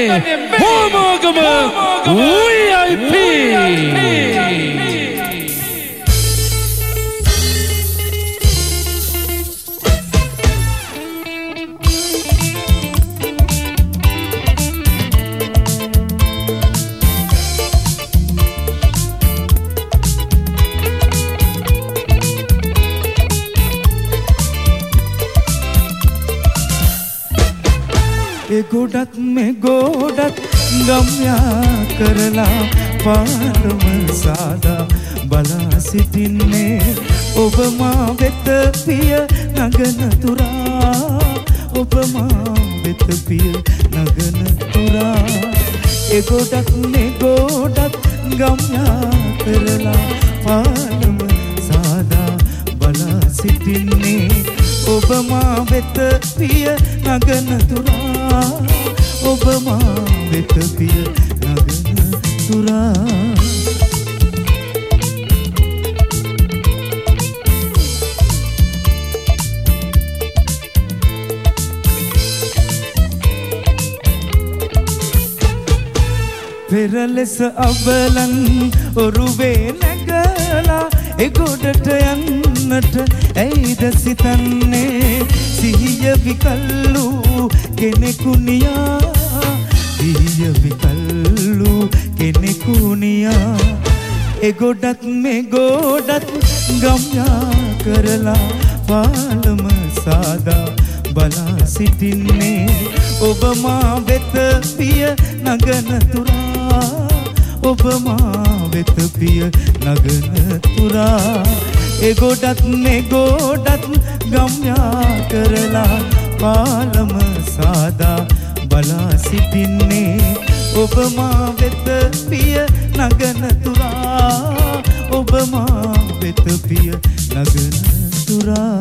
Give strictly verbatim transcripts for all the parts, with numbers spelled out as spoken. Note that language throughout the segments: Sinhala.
හෝමාගම වී අයි පී. ගොඩත් මේ ගොඩත් ගම්යා කරලා පාරම සාදා බලා සිටින්නේ ඔබ මා වෙත පිය නගන තුරා ඔබ මා වෙත පිය නගන තුරා ඒ ගොඩත් මේ ගොඩත් ගම්යා කරලා පාරම සාදා බලා සිටින්නේ ඔබ මා වෙත පිය නගන තුරා ඔබ මා වෙත පිය නගන තුරා පෙරලෙස අවලන් ඔරුවේ නැගලා එගොඩට යන්නට ඇයිද සිතන්නේ සිහිය විකල්ලු කෙනෙකු නියා සිහිය විකල්ලු කෙනෙකු නියා එගොඩත් මේ ගොඩත් ගම්යා කරලා පාලම සාදා බලා සිටින්නේ ඔබ මා වෙත පිය නගන තුරා ඔබ මා වෙත පිය නගන තුරා ඒ ගොඩත් මේ ගොඩත් ගම්යා කරලා පාලම සාදා බලා සිටින්නේ ඔබ මා වෙත පිය නගන තුරා ඔබ මා වෙත පිය නගන තුරා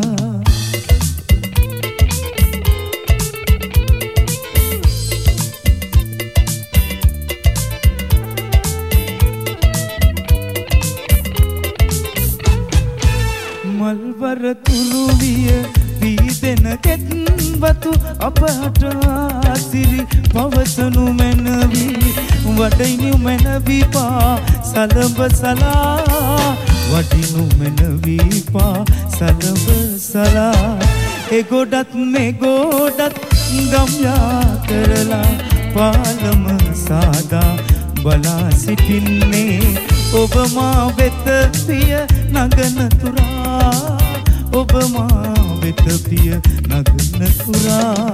මල්වර තුරු විය පීදෙන කෙත්වතු අපහට ආසිරි පවසනු මැනවි වඩිනු මැනවි පා සලඹ සලා වඩිනු මැනවි පා සලඹ සලා ඒ ගොඩත් මේ ගොඩත් ගම්යා කරලා පාලම සාදා බලා සිටින්නේ ඔබ මා වෙත පිය නගන තුරා ඔබ මා වෙත පිය නගන තුරා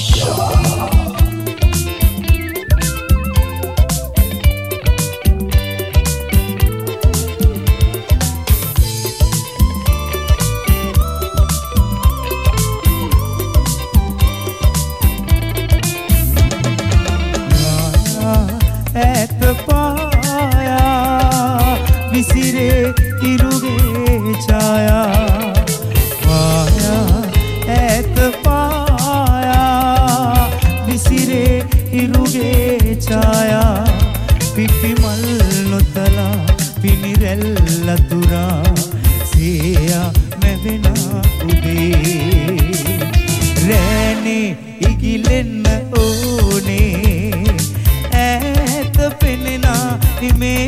ඈත පායා විසිරේ ඉරුගේ ඡායා පායා ඈත පායා විසිරේ ඉරුගේ ඡායා පිපිමල් නොතලා පිනිරැල්ල තුරා සේයා මැවෙනා උදේ රැනේ ඉගිලෙන්න ඕනේ ඈත පෙනෙනා හිමේ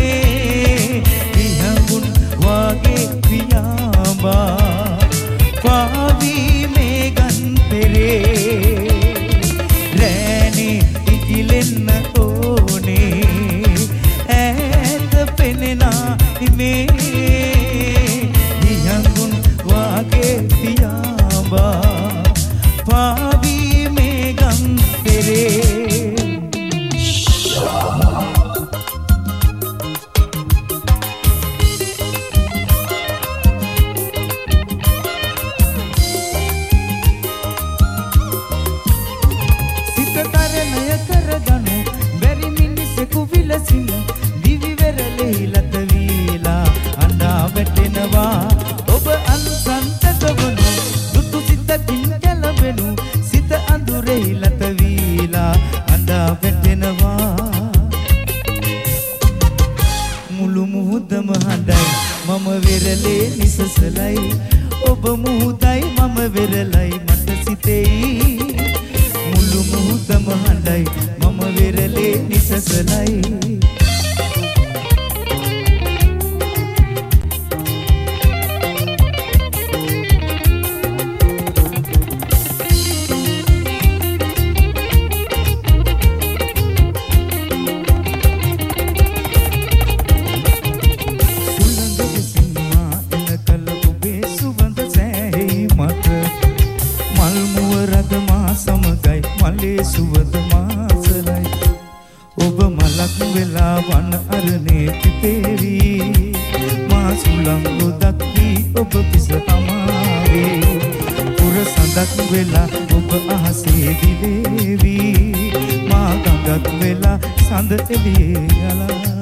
විහඟුන් වාගේ පියාඹා පාවී මේ ගන්තරේ රැනේ ඉගිලෙන්න ඕනේ ඈත පෙනෙනා හිමේ විහඟුන් වාගේ පියාඹා පාවී මේ ගන්තරේ දිවි වෙරළේ ලත වීලා අඬා වැටෙනවා ඔබ අන්සන්තක වනු දුටු සිතකින් කැළඹෙනු සිත අඳුරේ ලත වීලා අඬා වැටෙනවා මුළු මුහුදම හඬයි මම වෙරළේ නිසසලයි ඔබ මුහුදයි මම වෙරළයි මට සිතෙයි මුළු මුහුදම හඬයි මම වෙරළේ නිසසලයි සුවඳ මාසලයි ඔබ මලක් වෙලා වන අරණේ පිපේවි මා සුළං ගොඩක් වී ඔබ පිස අමාවේ පුර සඳක් වෙලා ඔබ අහසේ දිලේවි මා ගඟක් වෙලා සඳ එළියේ යලා